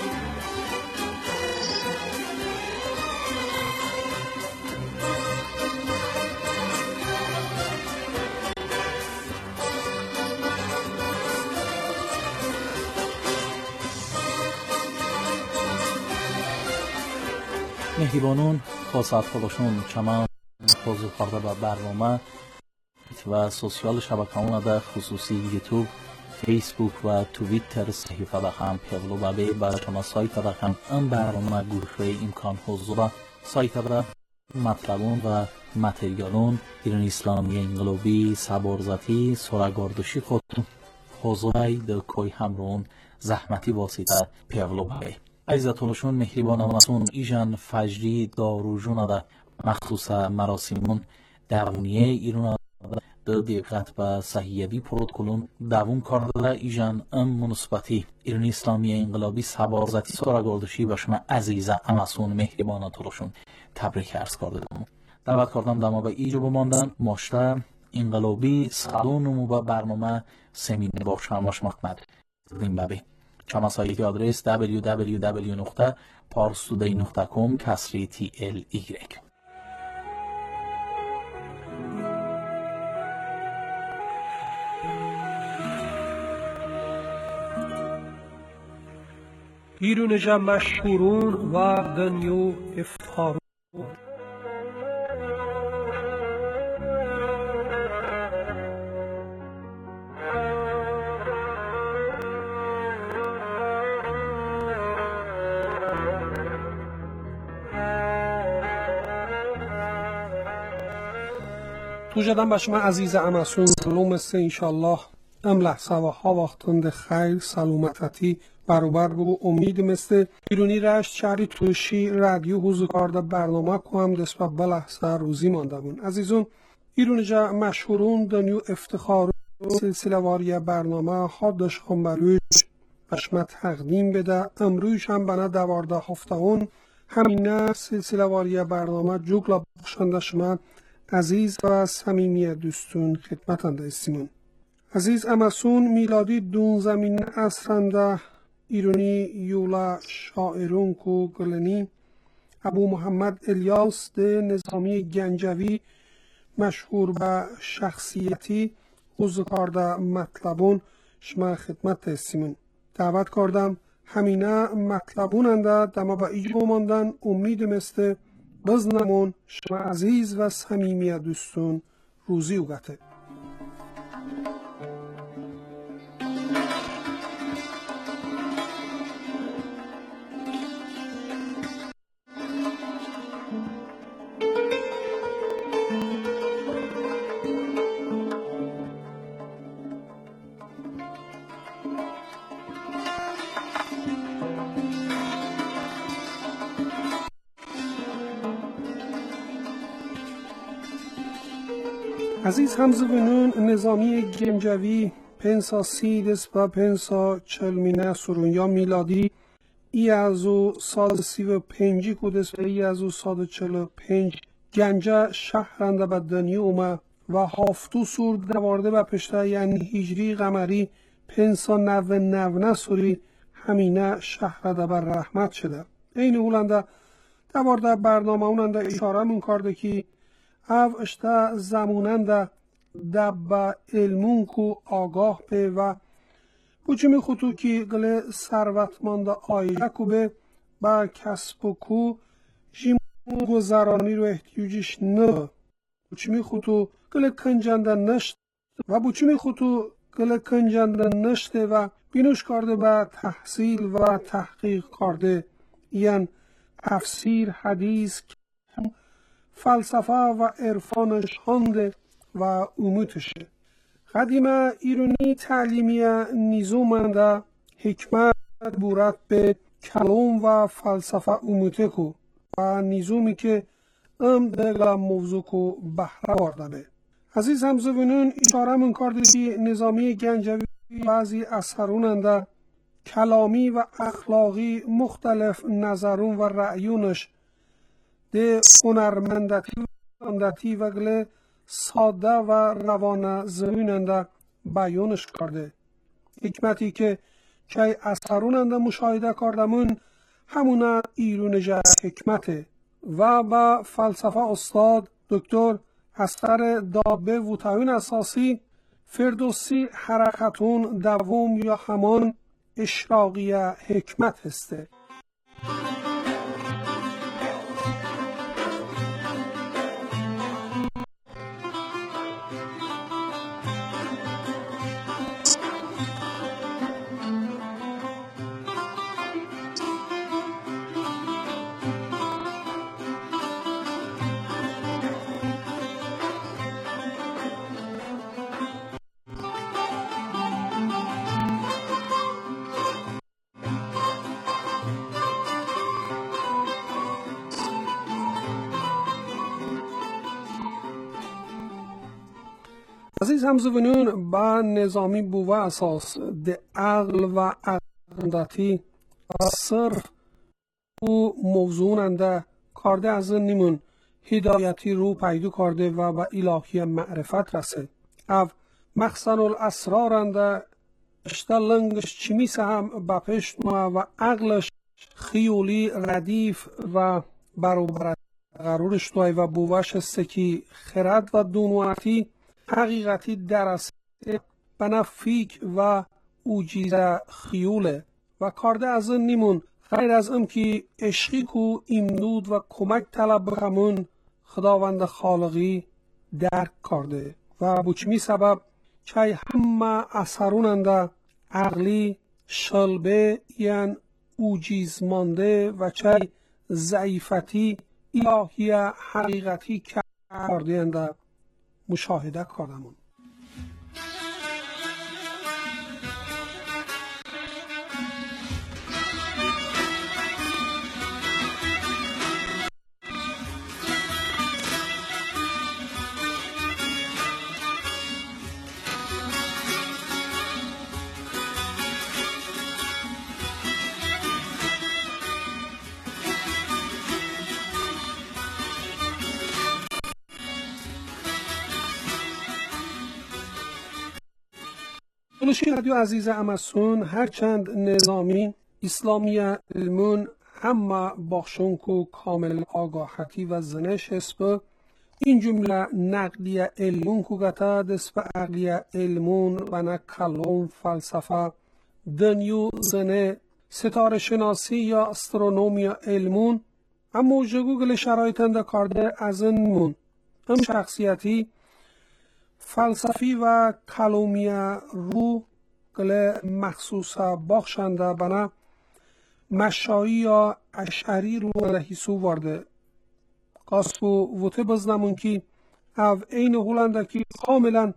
مهربانون خواست خودشون چمان خوزو کرده به برنامه و سوسیال شبکه‌ها در خصوصی یوتیوب فیسبوک و توییتر صحیفه ده هم پیغلو بابه با شما سایت ده هم ام برنامه گوشه امکان حضور سایت ده مطلبون و متریالون ایران اسلامی انقلابی سبارزتی سرگردشی خود حضوری در کوی همرون زحمتی واسطه پیغلو بابه عزتونشون مهربان همتون ایجان فجری داروجون ده مخصوص مراسمون درونیه ایران ده دقت و صحیحی پروتکلون دوون کرده ایجان ام مناسبتی ایران اسلامی انقلابی سبارزتی سرگردشی و شما عزیزه همتون مهربان تولشون تبریک عرض کرده دارم دعوت کردم دما به ایجا بماندن ماشته انقلابی سالون و با برنامه سمینه با شما مقمد دیم بابی کما سایتی آدرس دبلیو دبلیو دبلیو نقطه پارستودی نقطه کام کسری تی ال ایگرگ. ایرونجا مشهورون و دنیو افتخارون. تو جدن بشم عزیز امسون سلوم است انشالله ام لحظه و ها وقتند خیر سلامتی برابر بگو امید مثل ایرونی رشت شهری توشی رادیو حوزو کارده برنامه کنم دست به بلحظه روزی مانده بون. عزیزون ایرونجا مشهورون دنیو افتخارون سلسله واری برنامه ها داشتم بروش بشم تقدیم بده. امرویش هم بنا دوارده هفته اون همینه سلسله واری برنامه جوگلا بخشنده شما عزیز و صمیمی دوستون خدمتنده استیمون. عزیز امسون میلادی دون زمین اسرنده ایرونی یولا شاعرون کو گلنی ابو محمد الیاس ده نظامی گنجوی مشهور به شخصیتی حوزو کارده مطلبون شما خدمت استیمون. دعوت کردم همینه مطلبون انده دما با ایجو ماندن امید مثل بزنمون شما عزیز و صمیمی دوستون روزی اوگته. عزیز همزبونون نظامی گنجوی پنسا سیدس و پنسا چلمینه سرون یا میلادی ای از او سال سی و پنجی کودس و ای از او سال چل و پنج گنجه شهرنده به دنیا اومه و هافتو سور دوارده به پشته یعنی هجری قمری پنسا نو نو سوری همینه شهرده بر رحمت شده. این اولنده دوارده برنامه اوننده اشاره من کرده که او اشتا زموننده دب علمون کو آگاه به و بچمی خطو که گل ثروتمند آیه کو به با کسب و کو جیمون گذرانی رو احتیاجش نه بچمی خطو گل کنجنده نشت و بچمی خطو گل کنجنده نشته و بینوش کرده به تحصیل و تحقیق کرده یعنی تفسیر حدیث فلسفه و عرفانش خونده و اموتشه. قدیم ایرانی تعلیمی نیزومنده حکمت بورت به کلام و فلسفه اموته کو و نیزومی که ام دقیقا موضوع کو بحره بارده به. عزیز همزبونون اشاره من کرده که نظامی گنجوی بعضی اثروننده کلامی و اخلاقی مختلف نظرون و رأیونش ده هنرمندتی و گله ساده و روانه زمیننده بیانش کرده. حکمتی که که اثروننده مشاهده کردمون همونه ایرونجا حکمته و با فلسفه استاد دکتر اصغر دابه و تاوین اساسی فردوسی حرکتون دوم یا همان اشراقیه حکمت هسته. عزیز همزبونون با نظامی بوه اساس ده عقل و عقلندتی صرف او موضوعننده کارده از نیمون هدایتی رو پیدا کرده و با الهی معرفت رسه. او مخزن الاسرارنده اشتا لنگش چمیس هم بپشت و عقلش خیولی ردیف و برابر قرارش توی و بوش است که خرد و دونواتی حقیقتی درست بنا فیک و اوجیزه خیوله و کارده از این نیمون غیر از ام که عشقی کو امدود و کمک طلب بکمون خداوند خالقی درک کرده و بچمی سبب چای همه اثروننده عقلی شلبه یعن اوجیز مانده و چای ضعیفتی الهی حقیقتی کرده انده مشاهده کردمون. تولشی رادیو عزیز امسون هرچند نظامی اسلامی علمون همه باخشونک و کامل آگاهتی و زنش اسب این جمله نقلی علمون که گتا دست به عقلی علمون و نه کلام فلسفه دنیو زنه ستاره شناسی یا استرونومیا علمون اما جگوگل شرایطنده کرده از این هم شخصیتی فلسفی و کلومی رو گله مخصوص باخشنده بنا مشایی یا اشعری رو لحیسو وارده قاسفو وطه بزنمون که او این هولنده که کاملا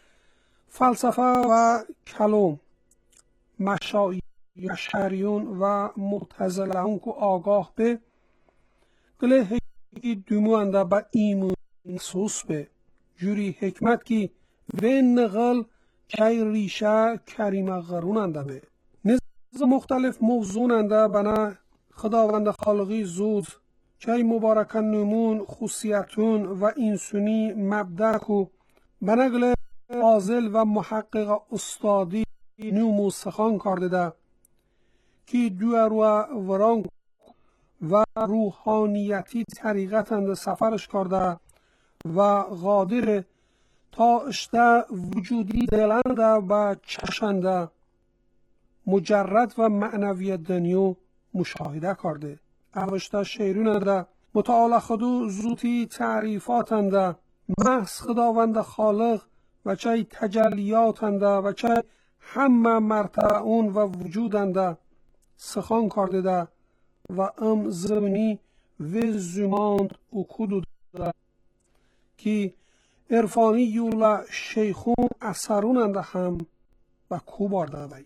فلسفه و کلوم مشایی اشعریون و معتزله که آگاه به گله هکی دومونده با ایمون سوس به جوری حکمت کی وین نغل کی ریشه کریم غروننده به نظام مختلف موضوعننده بنا خداوند خالقی زود کی مبارکن نمون خصوصیتون و انسونی مبدع کو بنگل فاضل و محقق استادی نمو سخان کرده ده کی دو و وران و روحانیتی طریقتند سفرش کرده و قادر تا اشته وجودی دلنده و چشنده مجرد و معنوی دنیو مشاهده کرده اوشته شیروننده متعال خودو زوتی تعریفاتنده محض خداوند خالق و چه تجلیاتنده و چه همه مرتعون و وجودنده سخان کرده ده و ام زمینی و زماند و کدو ده که عرفانی یولا شیخون اثروننده هم و کو بارده بی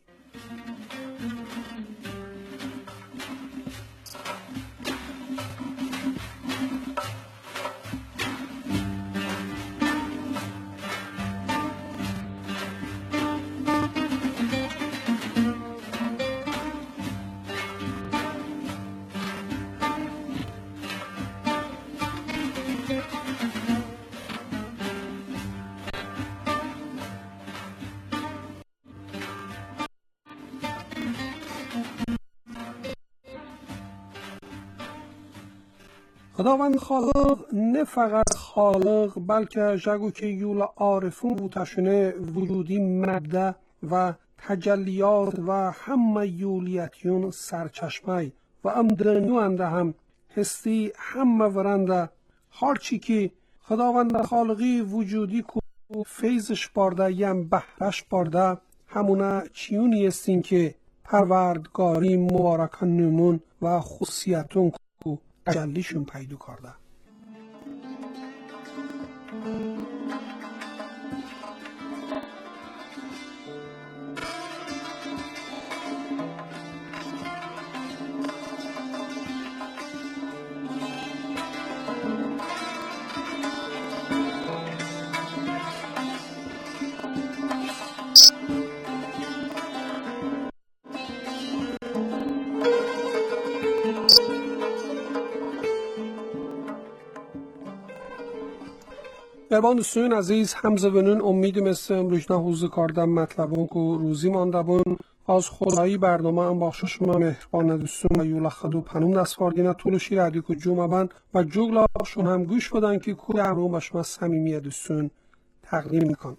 خداوند خالق نه فقط خالق بلکه جگو که یول عارفون بوتشونه وجودی مبدع و تجلیات و همه یولیتیون سرچشمه و ام درنیو انده هم هستی همه ورنده هرچی که خداوند خالقی وجودی کو فیضش بارده یم بحرش بارده همونه چیونی استین که پروردگاری مبارکان نمون و خصوصیتون کو تجلیشون پیدا کرده. دربان دوستان عزیز همزه بنون امیدیم استم روشنا حوزه کاردم مطلبون که روزی مانده بون از خدایی برنامه هم بخشش ما مهربان دوستان و یولا خدو پنوم دست فارگینه طولشی رادیو که جمعه بند و جوگلا شون هم گوش بدن که کوی امرو بشما صمیمی دوستان تقدیم میکن.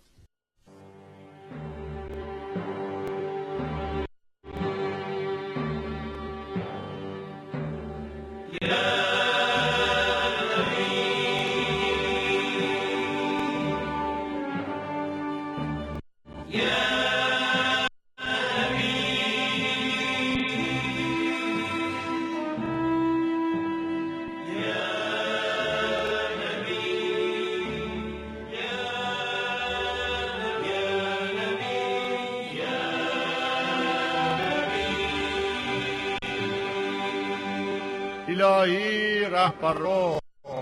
الهی رهبر رو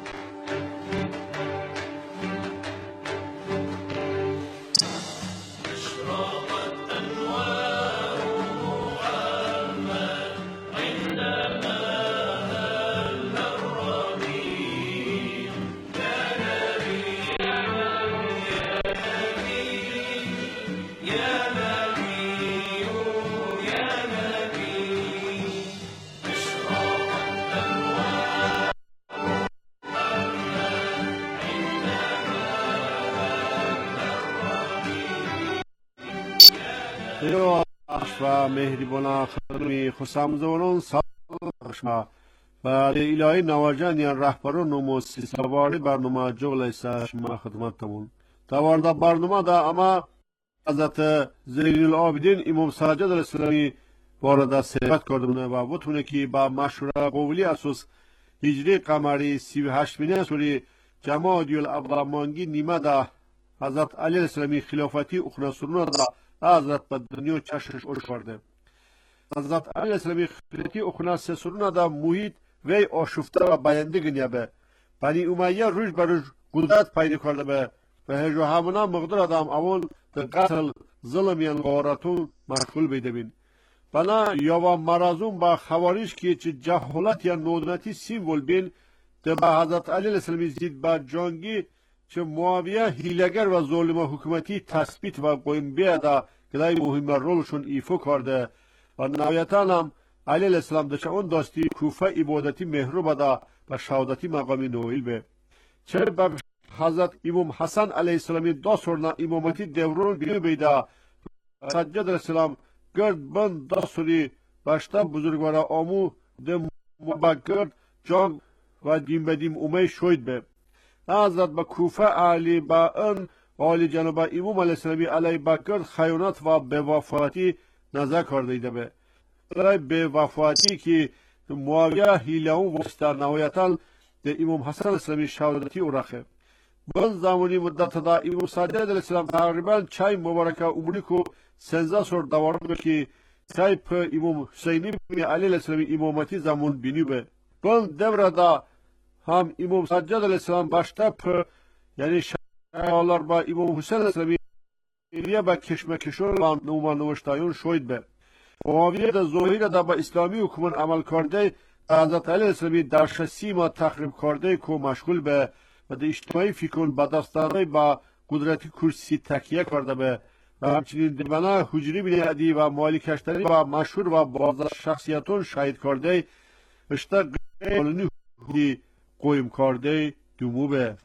و مهربان خدمی خسامزورون سالشما و الهی نواجان یا رهبرون و موسیقی برنامه جغل ایسا شما خدمتمون توارده برنامه دا اما حضرت زین العابدین امام ساجد الاسلامی وارد صحبت کردم و بتونه که با مشوره قولی اساس هجری قمری سی و هشت مینه سوری جمادی الاول مانگی نیمه دا حضرت علی الاسلامی خلافتی اخناسرون دا حضرت به دنیا چشش اوش کرده. حضرت علی الاسلامی خلافتی اخناسرون دا محیط وی آشفته و باینده گنیه به بنی امیه روش بر روش قدرت پیدا کرده به و هجو همونا مقدر آدم اول در قتل ظلم یا غارتون مشغول بیده بین بنا یا و مرازون با خواریش که چه جهالت یا نودنتی سیمبول بین در با حضرت علی الاسلامی زید با جانگی چه معاویه هیلگر و ظلم حکومتی تثبیت و قویم بیاده که دای مهم رولشون ایفو کرده و نهایتا هم علی الاسلام دچه اون داستی کوفه عبادتی مهرو بده و شهادتی مقامی نویل به چه با حضرت امام حسن علیه السلامی دا سرنا امامتی دورون بیو بیده سجد الاسلام گرد بند دا سری باشتا بزرگوار آمو ده مبگرد جان و دیم بدیم اومه شوید به حضرت با کوفه علی با ان عالی جنوب امام علیه السلامی علیه بگرد خیانت و بوفاتی نظر کرده ایده به برای بوفاتی که معاویه هیلهون وستر نهایتا ده امام حسن الاسلامی شهادتی او رخه بن زمانی مدت دا امام صادق علیه السلام تقریبا چای مبارکه عمری کو سنزه سور دوارم که چای په امام حسینی علیه السلامی امامتی زمان بینیو به بن دور دا هم امام صادق علیه السلام باشته په یعنی شایالار با امام حسین علیه السلامی ایریه با کشمکشون و نومان نوشتایون شوید به معاویه دا ظاهر دا با اسلامی حکومت عمل کرده حضرت علیه السلامی در شسی ما تخریب کرده که مشغول به و در اجتماعی فکرون با دستانه با قدرتی کرسی تکیه کرده به و همچنین دبنا حجری بینیدی و مالی کشتری و مشهور و بازار شخصیتون شاید کرده اشتا قانونی حقوقی قویم کرده دومو به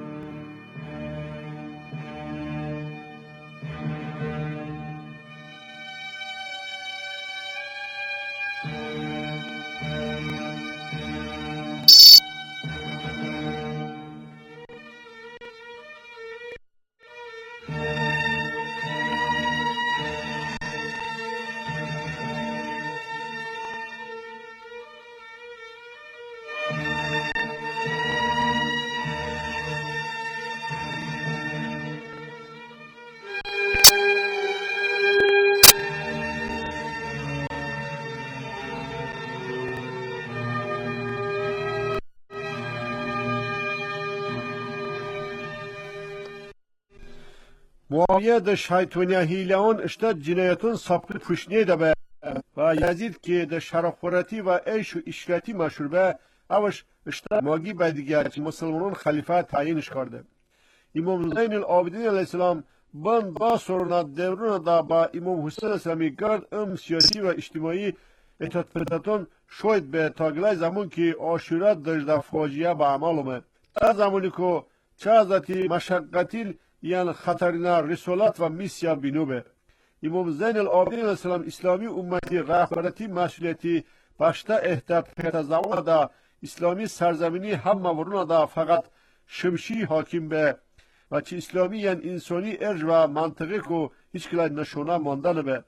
معاویه ده شیطانی هیلهان اشتا جنایتون سابقه پوشنیه ده به و یزید که ده شرافورتی و عیش و اشرتی مشهور به اوش اشتا ماگی به دیگر مسلمانان خلیفه تعیینش کرده امام زین العابدین علیه السلام بند با سرونت دیورون دا با امام حسین اسلامی گرد ام سیاسی و اجتماعی اتحاد پرتاتون شاید به تاگلای زمان که آشورا دجده فاجیه به عمل اومد. در زمانی که چه ازتی مشقتی یعنی خطرنا رسالت و میسیا بینوبه. امام زین العابدین علیه السلام اسلامی امتی رهبرتی مسئولیتی باشته اهداف پیدا زمان دا اسلامی سرزمینی هم مورون دا فقط شمشی حاکم به و چه اسلامی یعنی انسانی ارج و منطقی که هیچ کلای نشونه مانده به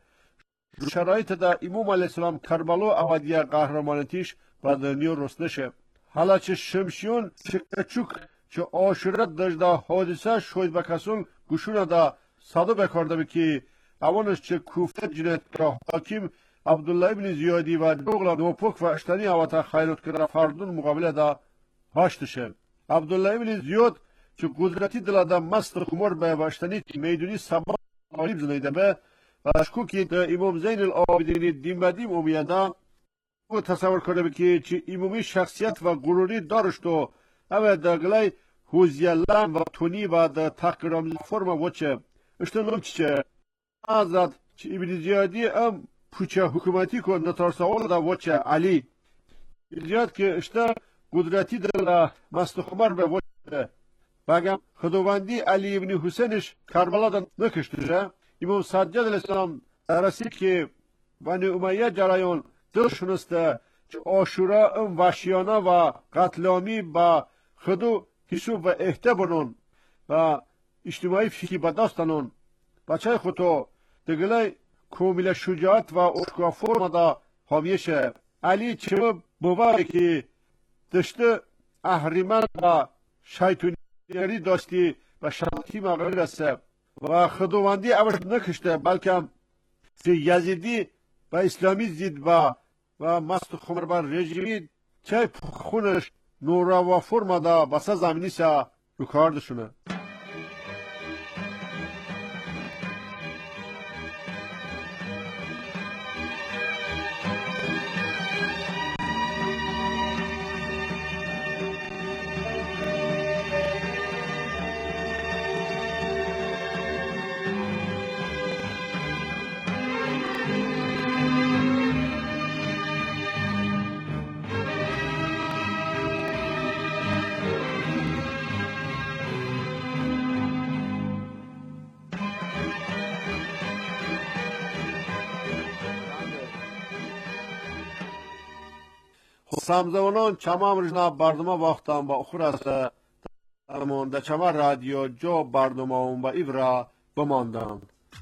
شرایط دا امام علیه السلام کربلا اودیه قهرمانتیش و دنیا رسنشه. حالا چه شمشیون چه کچوک چه آشورت دجده حادثه شاید بکسون گوشون دا صدا بکارده بی که اوانش چه کوفت جنایتگاه حاکم عبدالله ابن زیادی و دوغلا نوپک و اشتنی اوتا خیلوت کرده فردون مقابله دا هاشتشه. عبدالله ابن زیاد چه قدرتی دلاده مست خمر به و اشتنی میدونی سبا غالب زنیده به و اشکوکی دا امام زین العابدین دیمدیم امیده او تصور کرده بی که امامی شخصیت و غروری دارشت و اوه دا گلای حوزیلن و تونی و دا تقرام فرم وچه اشتنم چه حضرت چه ابن زیادی ام پوچه حکومتی که نتارساول دا وچه علی زیاد که اشتا قدرتی دا مست خمر به وچه بگم خداوندی علی ابن حسینش کربلا دا نکشته. امام سجاد علیه السلام رسید که بنی امیه جرایان دل شنسته که آشورا ام وحشیانه و قتلامی با خودو حسوب و احته بنون و اجتماعی فیکی بداستنون بچه خودو دگله کامل شجاعت و اشکا فرم دا حامیشه. علی چه بواره که دشته اهریمن و شیطونیری داشتی و شرطی مغربی رسته و خداوندی اوش نکشته بلکه یزیدی و اسلامی زید و و مست خمر بر رژیمی چه خونش نورا و فرما دا بسا زمینی سا رو کاردشونه. سامزمانان چما رجنا برنامه وقتان با اخور است درمان در چما رادیو جو برنامه اون با ایورا بماندن.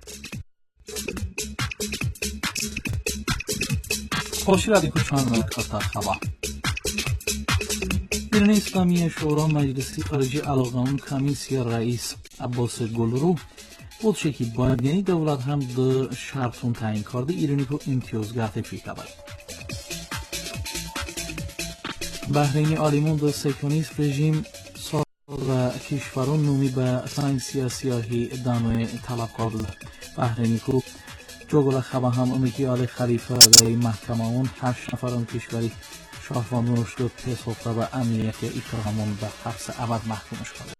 خوشی رادیو کچان کتا خبا ایرانی اسلامی شورا مجلسی خارجی علاقمون کمیسیا رئیس عباس گلرو بود که باید دولت هم در شرطون تعیین کرده ایرانی کو امتیازگرد پیکا باید. بحرین آلیمون در سیکونیست رژیم سال و کشوران نومی به ساینسی سیاهی دانوی طلب کرده. بحرینی کو جوگل خبه هم امیکی آل خلیفه در محکمه اون هشت نفران کشوری شاهوان رشد و پسوفته و امنیت اکراهمون به حبس ابد محکومش کرده.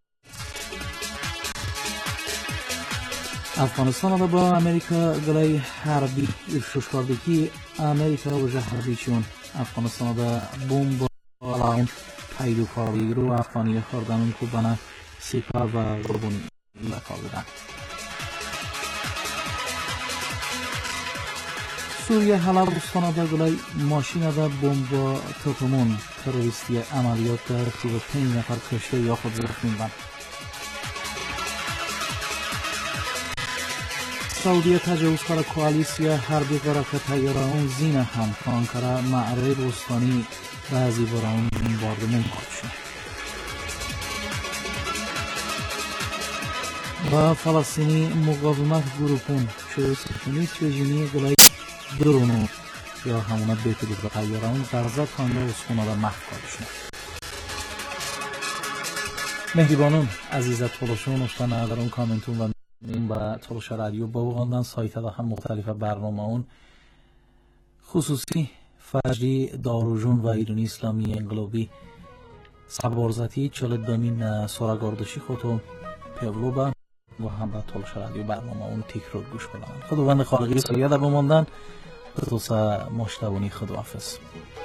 افغانستان را با امریکا گلای حربی ارشوش کرده که امریکا و حربی چون افغانستان را بمب آلاون پیدو کاری رو افغانی خوردن که بنا سیپا و قربونی بکار بدن. سوریه حلب رستانه در گلای ماشین در بمب توتمون تروریستی عملیات در تیو پنج نفر کشته یا خود زخمی بند. سعودیه تجاوز کار کوالیسیا حربی قرارت تیاران زین هم کانکرا معرب رستانی بعضی برای بمباردمان کردشون. و فلسطینی مقاومت گروپون شروع سکنیت رژیمی گلای درونو یا همونه بیتو بود و تیاران درزد خانده و سخونه در محو کردشون. مهریبانون عزیزت طولشون افتانه در اون کامنتون و این با طولش رادیو با بغاندن سایت ها هم مختلف برنامه اون خصوصی فجری داروجون و ایرانی اسلامی انقلابی سبارزتی چلت دامین سوراگاردشی خودو پولوبا و هم به تولش رادیو برنامه اون تکرار گوش بدن. خداوند خالقی سایه در بماندن. خدوسا مشتبونی خداحافظ.